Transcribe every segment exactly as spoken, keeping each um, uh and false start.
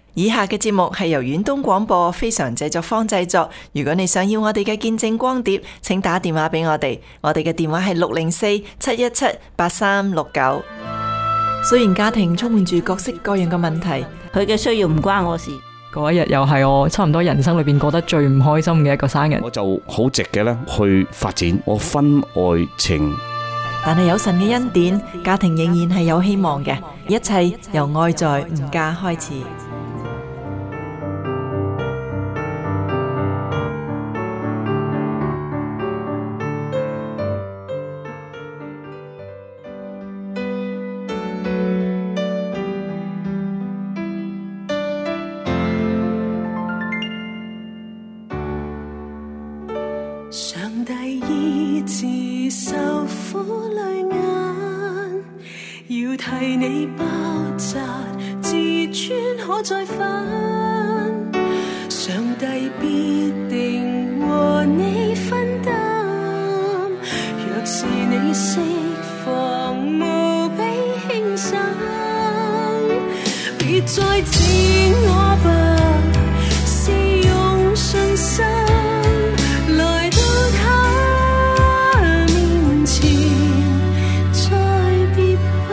以下嘅節目係由遠東廣播非常製作坊製作。如果你想要我哋嘅見證光碟，請打電話俾我哋，我哋嘅電話係六零四七一七八三六九。雖然家庭充滿住各式各樣嘅問題， 佢嘅需要唔關我事。 嗰一日又係我差唔多人生裏邊過得最唔開心嘅一個生日， 我就好直嘅咧去發展我婚外情。 但係有神嘅恩典，家庭仍然係有希望嘅。一切由愛在吾家開始。 上帝醫治受苦淚眼，要替你包紮，自尊可再返。上帝必定和你分擔，若是你釋放，無比輕省，別再指我笨，是用信心來到他面前，再別怕。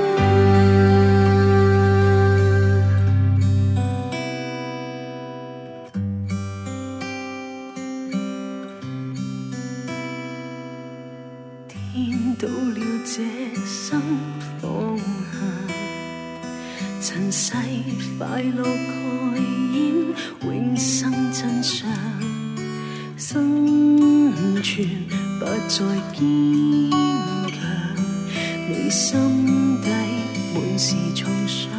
天到了這生放下，塵世快樂蓋掩永生真相，生存不再堅強，你心底滿是創傷，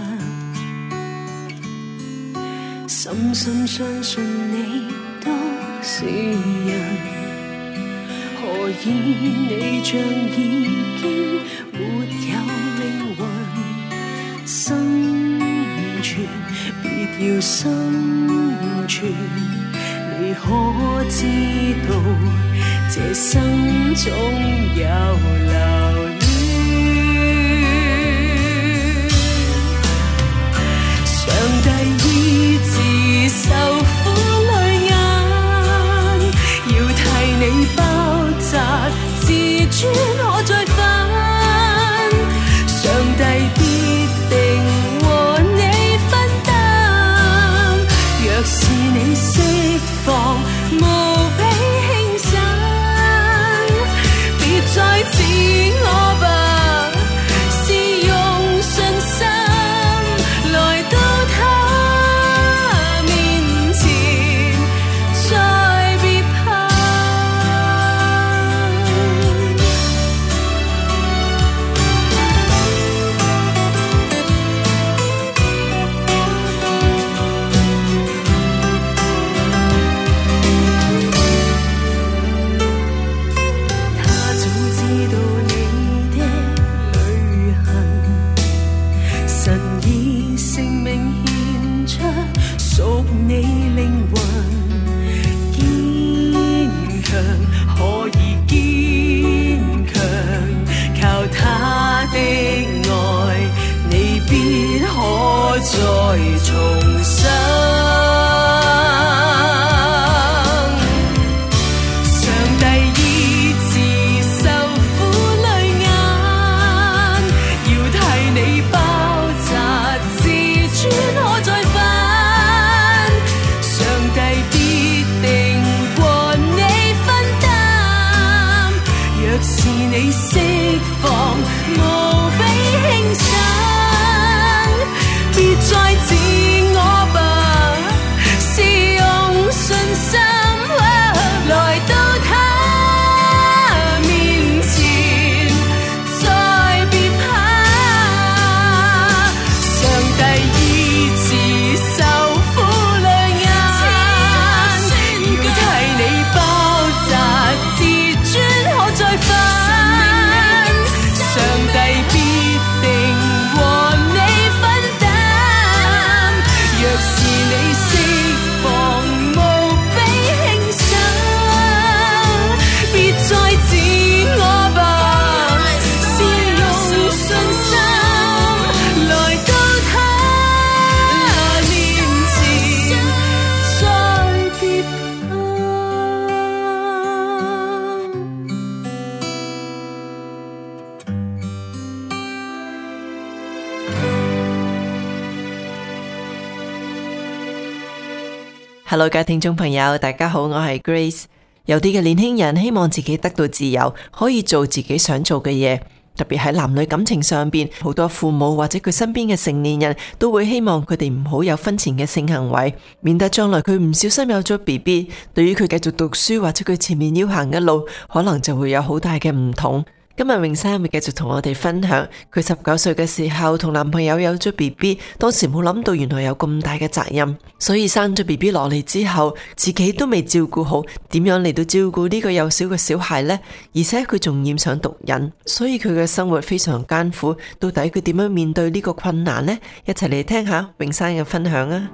深深相信你都是人，何以你像已經沒有靈魂？生存別要生存，你可知道這生中有留戀？上帝醫治受苦淚眼，要替你包紮，自尊可再返。上帝必定和你分擔，若是你釋放，無比輕省，別再指我吧，是用信心來到他面前，再別怕。他早知道你的旅行，神以性命獻出，屬你靈魂，堅強可以堅強，靠他的愛，你必可再重生。上帝醫治受苦淚眼，要替你包紮，自尊可再返。 Hello， 各位聽眾朋友，大家好，我係 Grace。有啲嘅年輕人希望自己得到自由，可以做自己想做嘅嘢。特別喺男女感情上邊，好多父母或者佢身邊嘅成年人都會希望佢哋唔好有婚前嘅性行為，免得將來佢唔小心有咗 B B， 對於佢繼續讀書或者佢前面要行嘅路，可能就會有好大嘅唔同。今日泳山會繼續同我哋分享，佢十九歲嘅時候同男朋友有咗 B B， 當時冇諗到原來有咁大嘅責任，所以生咗 B B 落嚟之後，自己都未照顧好，點樣嚟到照顧呢個幼小嘅小孩呢？而且佢仲染上毒癮，所以佢嘅生活非常艱苦。到底佢點樣面對呢個困難呢？一齊嚟聽下泳山嘅分享啊！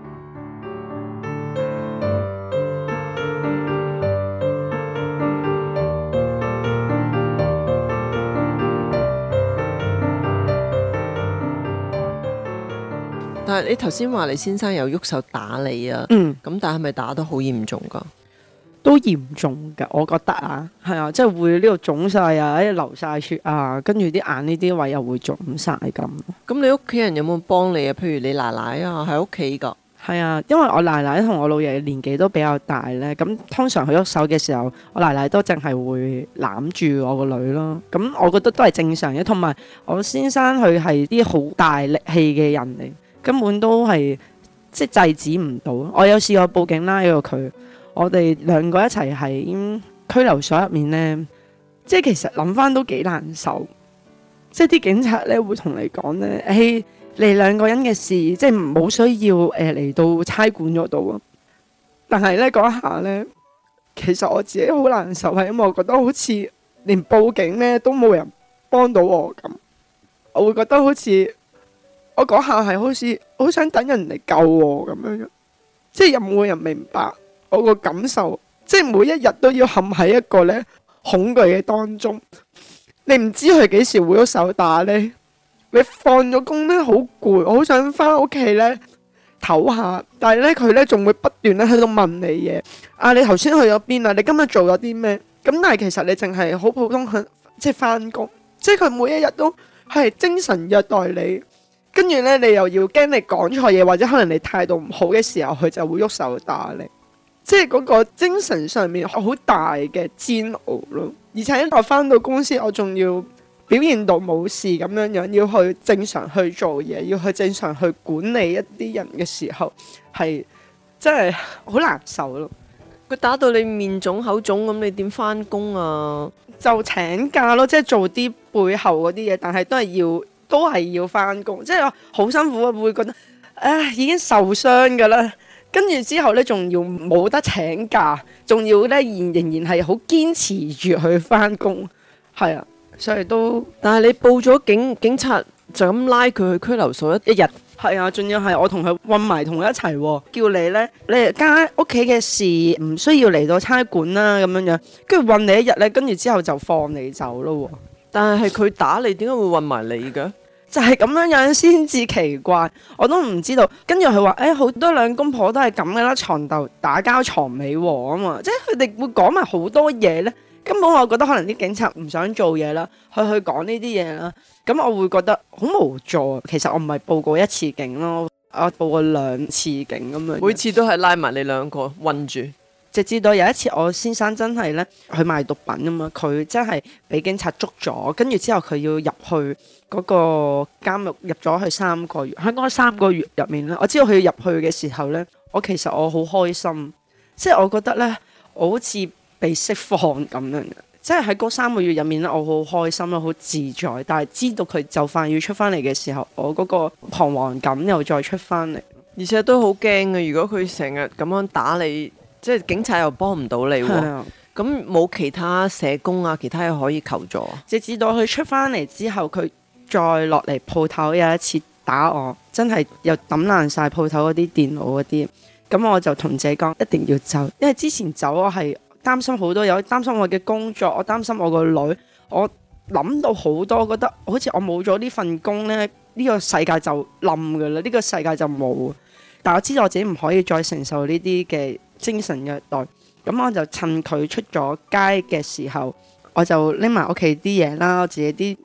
但係你頭先話你先生有喐手打你啊， 嗯， 咁但係咪打得好嚴重噶？ 都嚴重㗎，我覺得啊，係啊，即係會呢度腫晒啊，一流晒血啊，跟住啲眼呢啲位又會腫晒咁。 咁你屋企人有冇幫你啊？譬如你奶奶啊，喺屋企噶。 係啊，因為我奶奶同我老爺年紀都比較大咧，咁通常佢喐手嘅時候，我奶奶都淨係會攬住我個女咯。咁我覺得都係正常嘅，同埋我先生佢係啲好大力氣嘅人嚟。根本都係即係制止唔到。我有試過報警拉咗佢，我哋兩個一齊喺拘留所入面呢，即係其實諗翻都幾難受。即係啲警察咧會同你講呢，誒、哎，你兩個人嘅事，即係冇需要誒嚟、呃、到差館嗰度啊。但係呢嗰下呢，其實我自己好難受，係因為我覺得好似連報警呢都冇人幫到我咁，我會覺得好似。我嗰下係好似好想等人嚟救我咁樣，即係有冇人明白我個感受？即係每一日都要陷喺一個咧恐懼嘅當中，你唔知佢幾時會喐手打你。你放咗工咧好攰，我好想翻屋企咧唞下，但係咧佢咧仲會不斷咧喺度問你嘢。啊，你頭先去咗邊啊？你今日做咗啲咩？咁但係其實你淨係好普通去即係翻工，即係佢每一日都係精神虐待你。跟住咧，你又要驚你講錯嘢，或者可能你態度唔好嘅時候，佢就會喐手打你，即係嗰個精神上面好大嘅煎熬咯。而且我翻到公司，我仲要表現到冇事咁樣樣，要去正常去做嘢，要去正常去管理一啲人嘅時候，係真係好難受咯。 佢打到你面腫口腫咁，你點翻工啊？ 就請假咯，即係做啲背後嗰啲嘢，但係都係要。都係要翻工，即係好辛苦啊！會覺得唉，已經受傷噶啦，跟住之後咧，仲要冇得請假，仲要咧仍仍然係好堅持住去翻工，係啊，所以都。 但係你報咗警，警察就咁拉佢去拘留所一一日， 係啊，仲要係我同佢混埋同一齊，叫你咧，你家屋企嘅事唔需要嚟到差館啦，咁樣樣，跟住混你一日咧，跟住之後就放你走咯。 但係佢打你，點解會混埋你嘅？ 就係咁樣樣先至奇怪，我都唔知道。跟住佢話：誒，好多兩公婆都係咁嘅啦，床頭打交床尾和啊嘛，即係佢哋會講埋好多嘢咧。根本我覺得可能啲警察唔想做嘢啦，去去講呢啲嘢啦。咁我會覺得好無助。其實我唔係報過一次警咯，我報過兩次警咁樣。 每次都係拉埋你兩個韞住。 直至到有一次，我先生真係咧去賣毒品啊嘛，佢真係俾警察捉咗，跟住之後佢要入去嗰個監獄，入咗去三個月。喺嗰三個月入面咧，我知道佢要入去嘅時候咧，我其實我好開心，即係我覺得咧，我好似被釋放咁樣嘅，即係喺嗰三個月入面咧，我好開心啦，好自在。但係知道佢就快要出翻嚟嘅時候，我嗰個彷徨感又再出翻嚟， 而且都好驚嘅。如果佢成日咁樣打你，即係警察又幫唔到你喎，咁冇其他社工啊，其他嘢可以求助。 直至到佢出翻嚟之後，佢再落嚟鋪頭有一次打我，真係又抌爛晒鋪頭嗰啲電腦嗰啲。咁我就同自己講一定要走，因為之前走我係擔心好多，有擔心我嘅工作，我擔心我個女，我諗到好多，覺得好似我冇咗呢份工呢，呢個世界就冧噶啦，呢個世界就冇。但我知道我自己唔可以再承受呢啲嘅精神虐待，咁我就趁佢出咗街嘅時候，我就拎埋屋企啲嘢啦，我自己啲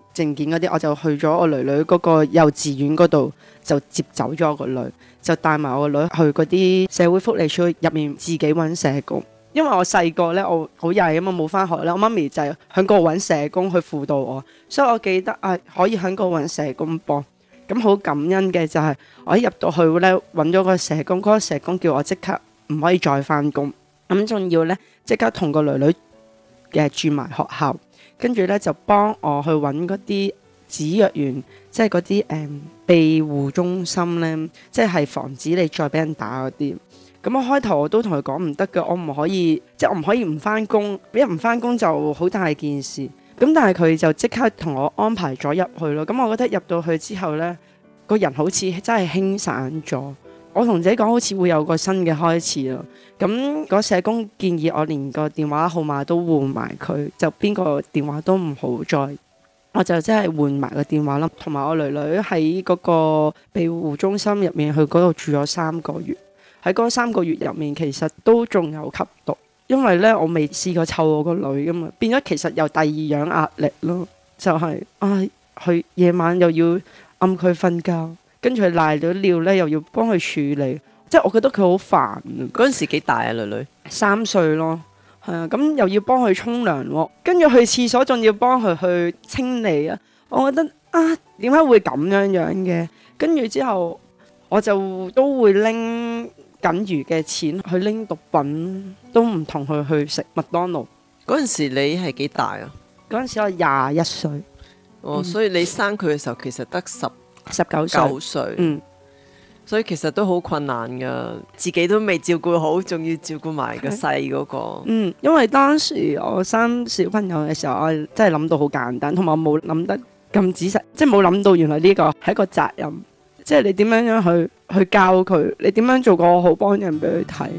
證件嗰啲，我就去咗我囡囡嗰個幼稚園嗰度，就接走咗我個女，就帶埋我個女去嗰啲社會福利處入面自己揾社工。因為我細個咧，我好曳啊嘛，冇翻學咧，我媽咪就係喺嗰度揾社工去輔導我，所以我記得啊，可以喺嗰度揾社工幫。咁好感恩嘅就係我一入到去咧，揾咗個社工，嗰、嗰個社工叫我即刻唔可以再翻工，咁仲要咧即刻同個囡囡嘅住埋學校，跟住咧就幫我去揾嗰啲指藥員，即係嗰啲誒庇護中心咧，即係防止你再俾人打嗰啲。咁我開頭我都同佢講唔得嘅，我唔可以，即係我唔可以唔翻工，一唔翻工就好大件事。咁但係佢就即刻同我安排咗入去咯。咁我覺得入到去之後呢，個人好似真係輕散咗。我同自己講好似會有個新嘅開始咯。咁嗰社工建議我連個電話號碼都換埋佢，就邊個電話都唔好再。我就真係換埋個電話啦，同埋我囡囡喺嗰個庇護中心入面，去嗰度住咗三個月。喺嗰三個月入面，其實都仲有吸毒，因為咧我未試過湊我個女噶嘛，變咗其實有第二樣壓力咯，就係、是、啊，佢夜晚又要暗佢瞓覺，跟住佢賴咗尿咧，又要幫佢處理，即係我覺得佢好煩。 嗰陣時幾大啊，女女？ 三歲咯，係啊，咁又要幫佢沖涼喎，跟住去廁所仲要幫佢去清理啊，我覺得啊，點解會咁樣樣嘅？跟住之後我就都會拎僅餘嘅錢去拎毒品，都唔同佢去食麥當勞。 嗰陣時你係幾大啊？ 嗰陣時我廿一歲。 哦， 嗯、 所以你生佢嘅時候其實得十十九歲。 九歲。 嗯。 所以其實都好困難噶，自己都未照顧好，仲要照顧埋個細嗰個。 嗯，因為當時我生小朋友嘅時候，我真係諗到好簡單，同埋我冇諗得咁仔細，即係冇諗到原來呢個係一個責任。即係你點樣樣去去教佢，你點樣做個好幫人俾佢睇。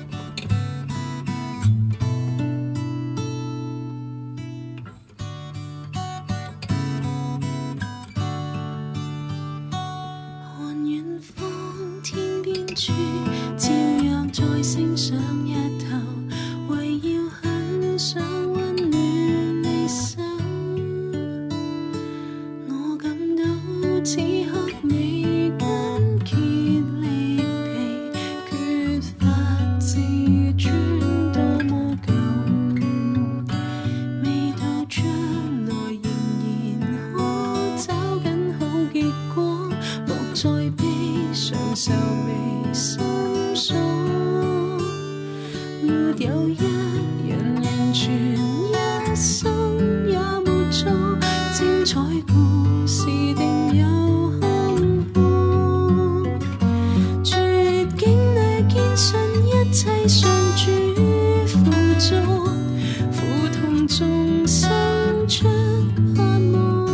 看遠方天邊處，照樣再升上日頭，為要很想溫暖你手。我感到此刻你愁眉深鎖，沒有一人完全一生也沒錯，精彩故事定有坎坷，絕境裏堅信一切上主輔助，苦痛中生出盼望，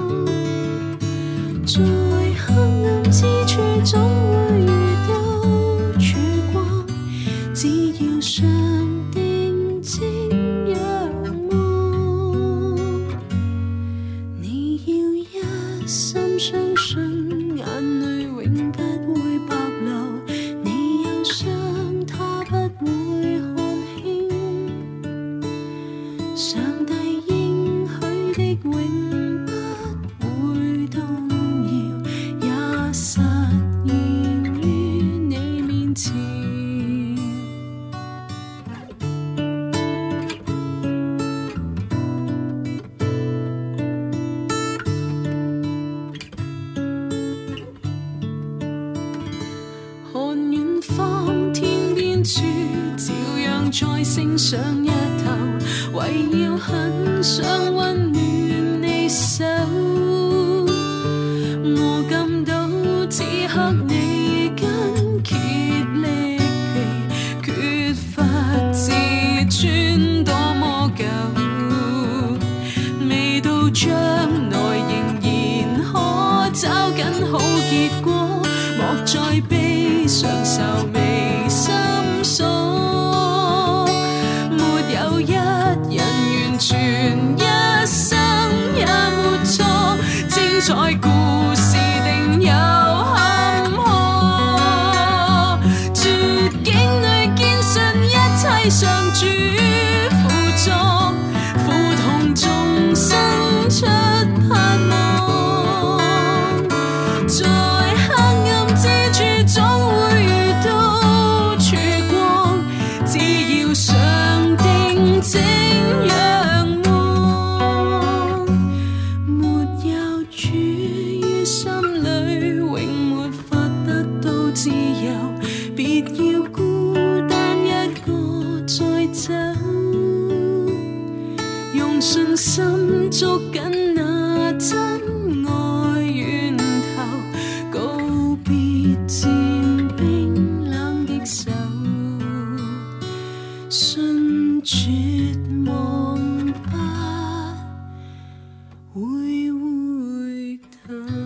在黑暗之處總會遇到曙光，只要上定睛仰望，你要一心相信，眼淚永不會白流，你憂傷他不會看輕，上帝應許的永不會動搖，也實現於你面前。看遠方天邊處，照樣再升上一頭，為要很想溫暖你手。我感到此刻你筋竭力疲，缺乏自尊多麼久，未到將來仍然可找緊好結果，莫再悲傷愁眉深鎖，沒有一人完全一生也沒錯，精彩故事定有坎坷，絕境裏堅信一切上主輔助，苦痛中生出盼別要孤單一個再走，用信心捉緊那真愛源頭，告別漸冰冷的手，信絕望不會回頭。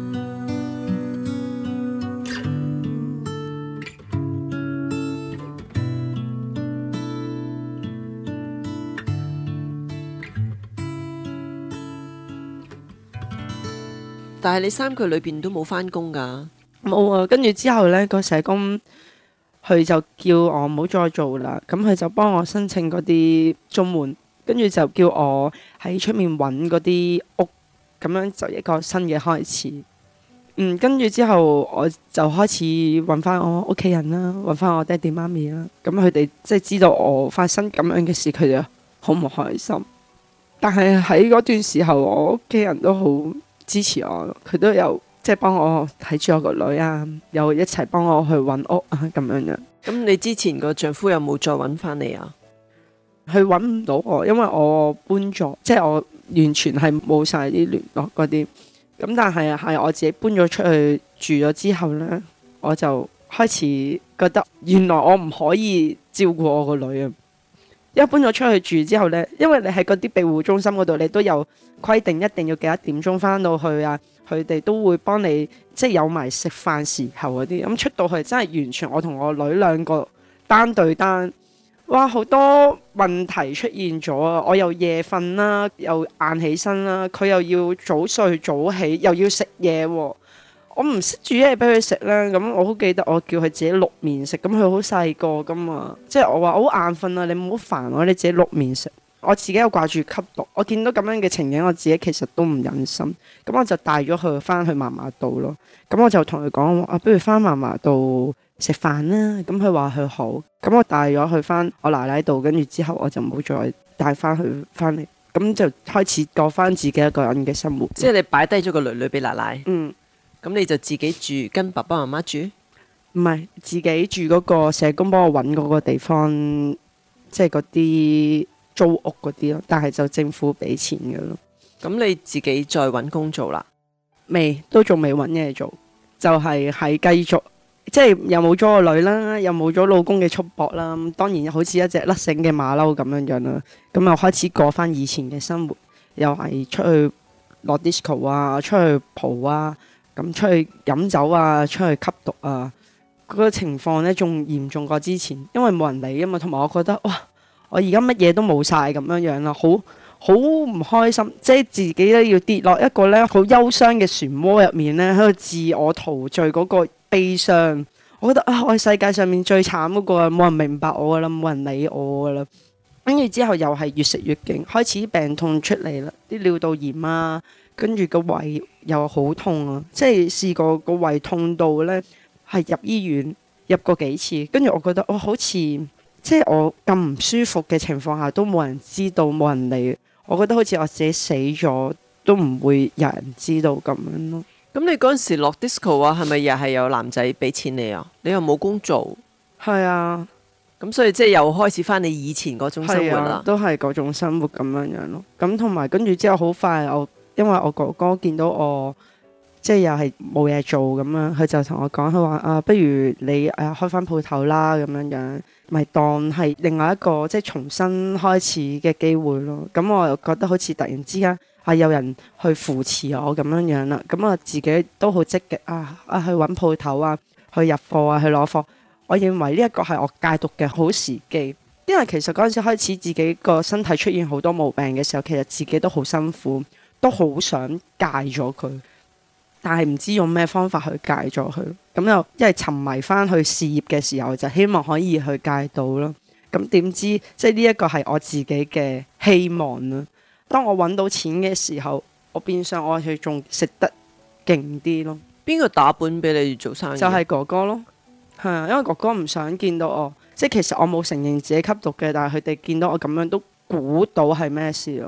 但係你三個裏邊都冇翻工㗎， 冇啊。跟住之後呢，個社工佢就叫我唔好再做啦。咁佢就幫我申請嗰啲綜援，跟住就叫我喺出面揾嗰啲屋，咁樣就一個新嘅開始。嗯，跟住之後我就開始揾翻我屋企人啦，揾翻我爹哋媽咪啦。咁佢哋即係知道我發生咁樣嘅事，佢哋好唔開心。但係喺嗰段時候，我屋企人都好支持我，佢都有即係幫我睇住我個女啊，又一齊幫我去揾屋啊咁樣樣。 咁你之前個丈夫有冇再揾翻你啊？ 佢揾唔到我，因為我搬咗，即係我完全係冇晒啲聯絡嗰啲。咁但係係我自己搬咗出去住咗之後呢，我就開始覺得原來我唔可以照顧我個女啊。一搬咗出去住之後呢，因為你喺嗰啲庇護中心嗰度，你都有規定一定要幾多點鐘翻到去啊，佢哋都會幫你即係有埋食飯時候嗰啲。咁出到去真係完全我同我女兩個單對單，哇好多問題出現咗啊！我又夜瞓啦，又晏起身啦，佢又要早睡早起，又要食嘢喎。我唔識煮嘢俾佢食咧，咁我好記得我叫佢自己淥麵食，咁佢好細個噶嘛，即係我話好眼瞓啊，你唔好煩我，你自己淥麵食。我自己又掛住吸毒，我見到咁樣嘅情景，我自己其實都唔忍心，咁我就帶咗佢翻去嫲嫲度咯。咁我就同佢講啊，不如翻嫲嫲度食飯啦。咁佢話佢好，咁我帶咗佢翻我奶奶度，跟住之後我就冇再帶翻佢翻嚟，咁就開始過翻自己一個人嘅生活。 即係你擺低咗個女女俾奶奶， 嗯。 咁你就自己住，跟爸爸媽媽住？ 唔係，自己住嗰個社工幫我揾嗰個地方，即係嗰啲租屋嗰啲咯。但係就政府俾錢嘅咯。 咁你自己再揾工做啦？ 未，都仲未揾嘢做，就係喺繼續，即係又冇咗個女啦，又冇咗老公嘅束縛啦。咁當然好似一隻甩繩嘅馬騮咁樣樣啦。咁又開始過翻以前嘅生活，又係出去落 disco 啊，出去蒲啊。咁出去飲酒啊，出去吸毒啊，嗰個情況咧仲嚴重過之前，因為冇人理啊嘛，同埋我覺得哇，我而家乜嘢都冇晒咁樣樣啦，好好唔開心，即係自己咧要跌落一個咧好憂傷嘅漩渦入面咧，喺度自我陶醉嗰個悲傷。我覺得啊，我係世界上面最慘嗰個，冇人明白我噶啦，冇人理我噶啦。跟住之後又係越食越勁，開始病痛出嚟啦，啲尿道炎啊。跟住個胃又好痛啊！即係試過個胃痛到呢，係入醫院入過幾次。跟住我覺得我好似即係我咁唔舒服嘅情況下都冇人知道，冇人理。我覺得好似我自己死咗都唔會有人知道咁樣咯。 咁你嗰陣時落 disco 啊，係咪又係有男仔俾錢你啊？你又冇工做？ 係啊， 咁所以即係又開始翻你以前嗰種生活啦。 啊、都係嗰種生活咁樣樣咯。咁同埋跟住之後好快我。因為我哥哥見到我即係又係冇嘢做咁樣，佢就同我講，佢話啊，不如你誒、啊、開翻鋪頭啦咁樣樣，咪當係另外一個即係重新開始嘅機會咯。咁我又覺得好似突然之間係有人去扶持我咁樣樣啦。咁我自己都好積極啊啊去揾鋪頭啊，去入貨啊，去攞貨。我認為呢一個係我戒毒嘅好時機，因為其實嗰陣時開始自己個身體出現好多毛病嘅時候，其實自己都好辛苦。都好想戒咗佢，但係唔知用咩方法去戒咗佢。咁又因為沉迷翻去事業嘅時候，就希望可以去戒到咯。咁點知即係呢一個係我自己嘅希望啦。當我揾到錢嘅時候，我變相我係仲食得勁啲咯。 邊個打本俾你做生意？ 就係哥哥咯，係啊，因為哥哥唔想見到我，即係其實我冇承認自己吸毒嘅，但係佢哋見到我咁樣都估到係咩事咯。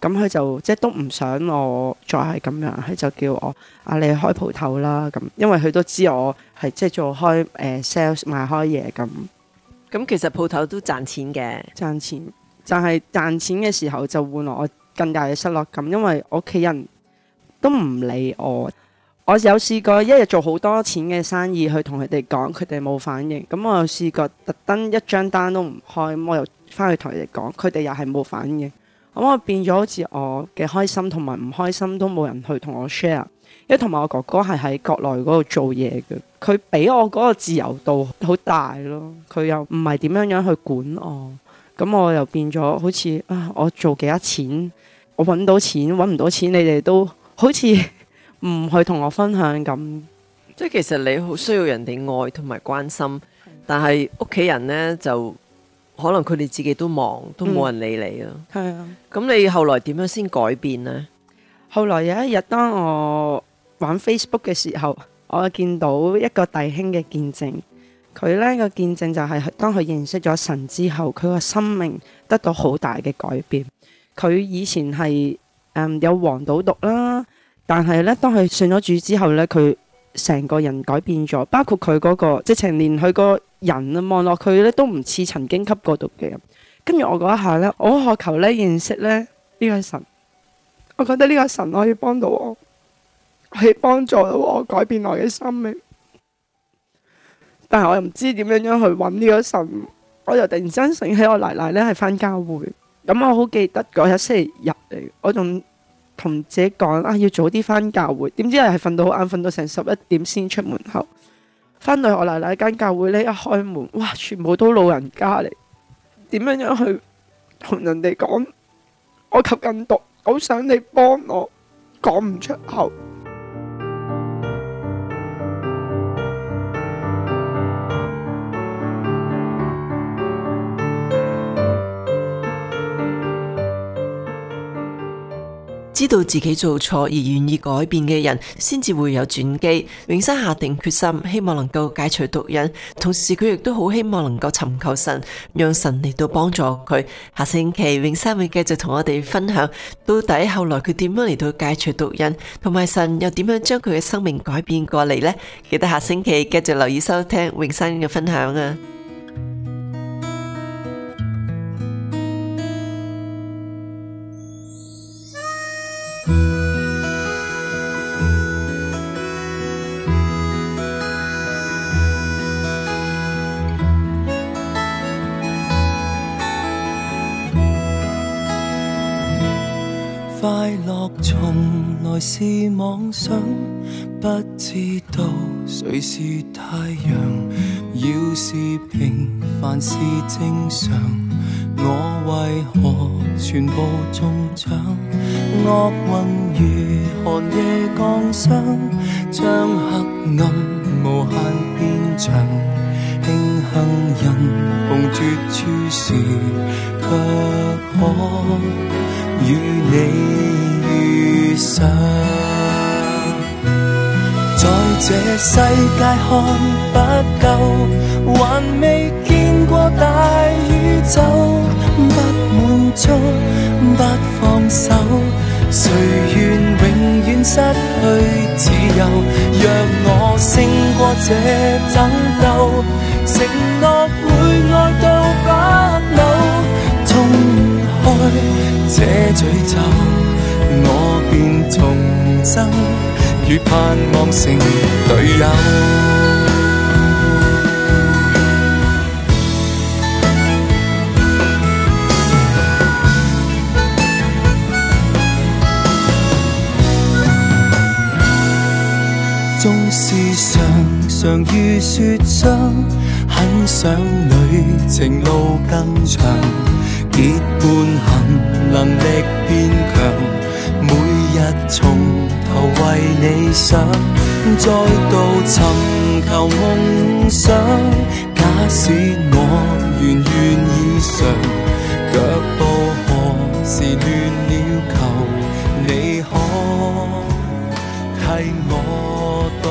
咁佢就即係都唔想我再係咁樣，佢就叫我啊你開鋪頭啦咁，因為佢都知我係即係做開誒、呃、sales 賣開嘢咁。 咁其實鋪頭都賺錢嘅， 賺錢，但係賺錢嘅時候就換來我更大嘅失落感，因為我屋企人都唔理我。我有試過一日做好多錢嘅生意去同佢哋講，佢哋冇反應。咁我又試過特登一張單都唔開，咁我又翻去同佢哋講，佢哋又係冇反應。咁我變咗好似我嘅開心同埋唔開心都冇人去同我 share。因為同埋我哥哥係喺國內嗰度做嘢嘅，佢俾我嗰個自由度好大咯。佢又唔係點樣樣去管我，咁我又變咗好似啊，我做幾多錢，我揾到錢揾唔到錢，你哋都好似唔去同我分享咁。 即係其實你好需要人哋愛同埋關心，但係屋企人呢，就可能佢哋自己都忙，都冇人理你咯。 係啊， 咁你後來點樣先改變呢？ 後來有一日當我玩 Facebook 嘅時候，我見到一個弟兄嘅見證。佢呢個見證就係當佢認識咗神之後，佢個生命得到好大嘅改變。佢以前係誒、嗯、有黃賭毒啦，但係呢，當佢信咗主之後呢，佢成個人改變咗，包括佢嗰、嗰個直情連佢個人啊望落佢呢都唔似曾經吸過毒嘅人。跟住我嗰一下呢，我渴求呢認識呢呢、呢個神，我覺得呢個神可以幫到我。可以幫助到我改變我嘅生命，但係我又唔知點樣樣去揾呢個神。我就突然之間醒起我奶奶呢係返教會，咁我好記得嗰日星期日嚟，我仲同自己講啊要早啲返教會，點知係瞓到好晏，瞓到成十一點先出門口。返到我奶奶間教會呢，一開門，哇，全部都老人家嚟，點樣樣去同人哋講我吸緊毒，好想你幫我，講唔出口。 知道自己做錯而願意改變嘅人，先至會有轉機。永生下定決心，希望能夠解除毒癮，同時佢亦都好希望能夠尋求神，讓神嚟到幫助佢。下星期永生會繼續同我哋分享，到底後來佢點樣嚟到解除毒癮，同埋神又點樣將佢嘅生命改變過嚟呢？記得下星期繼續留意收聽永生嘅分享啊！ 快樂從來是妄想，不知道誰是太陽。要是平凡是正常，我為何全部中獎？惡運如寒夜降霜，將黑暗無限變長。慶幸人逢絕處時，卻可與你遇上。在這世界看不夠，還未見過大宇宙，不滿足不放手，誰願永遠失去自由？讓我勝過這爭鬥，承諾會愛到不朽，衝開這詛咒，我便重生，與盼望成隊友。縱是常常遇雪霜，很想旅程路更長，結伴行能力變強，每日從頭為理想，再度尋求夢想。假使我願願以償，腳步何時亂了球，你可替我導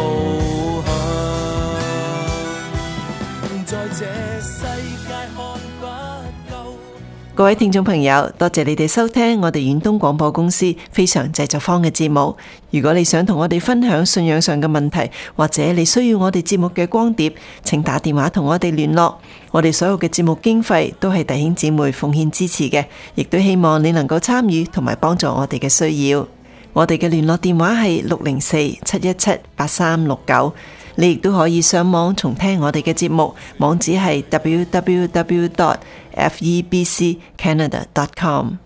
向。在這世界看不夠， 各位聽眾朋友，多謝你哋收聽我哋遠東廣播公司非常製作坊嘅節目。如果你想同我哋分享信仰上嘅問題，或者你需要我哋節目嘅光碟，請打電話同我哋聯絡。我哋所有嘅節目經費都係弟兄姊妹奉獻支持嘅，亦都希望你能夠參與同埋幫助我哋嘅需要。我哋嘅聯絡電話係六零四七一七八三六九。你亦都可以上網重聽我哋嘅節目，網址係 w w w dot f e b c canada dot com。